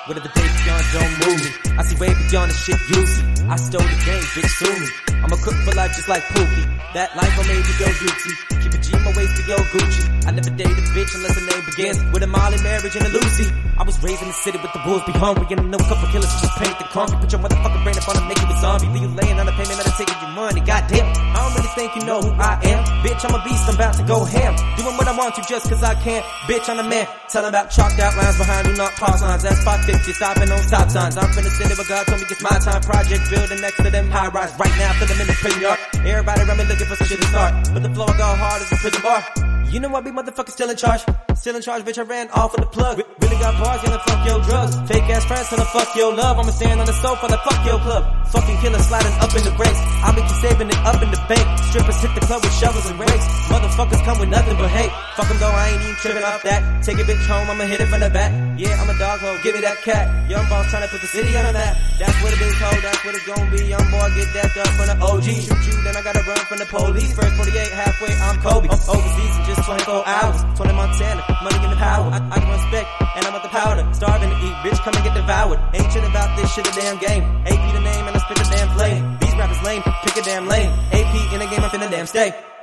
Whatever day beyond don't move me. I see way beyond the shit you see. I stole the game, bitch, sue me. I'm a cook for life just like Pookie. That life I made to go duty. Keep a G in my waist to go Gucci. I never date a bitch unless her name begins with a Molly marriage and a Lucy. I was raised in the city with the wolves be hungry, and I know a couple killers who just paint the concrete. Put your motherfucking brain up on and make you a zombie. Leave you laying on the payment that taking your money. Goddamn, I don't really think you know who I am. Bitch, I'm a beast, I'm about to go ham. Doing what I want to just cause I can. Bitch, I'm a man. Tellin' about chalked out lines behind, do not pause lines. That's 550, stopping on stop signs. I'm finna city where God told me it's my time. Project building next to them high rise. Right now, feel them in the prison yard. Everybody around me looking for some shit to start. But the floor go hard as a prison bar. You know I be motherfucking still in charge. Still in charge, bitch, I ran off with the plug. Really got bars, gonna fuck your drugs. Fake ass friends, gonna fuck your love. I'ma stand on the sofa, like fuck your club. Fucking killer sliding up in the brakes. I'll be saving it up in the bank. Strippers hit the club with shovels and rakes. Motherfuckers come with nothing but hate. Fuck them though, I ain't even tripping off that. Take a bitch home, I'ma hit it from the back. Yeah, I'm a dog hoe, give me that cat. Young boss trying to put the city on the map. That's what it is, ho, that's what it's gonna be. Young boy, get that up from the OG. Shoot you, then I gotta run from the police. First 48, halfway, I'm Kobe. Overseas in just 24 hours. 20 Montana, money in the power. I can respect, and I'm with the powder. Starving to eat, bitch, come and get devoured. Ain't shit about this shit, a damn game. AP the name, and I spit the damn flame. These rappers lame, pick a damn lane. AP in the game, I'm finna damn stay.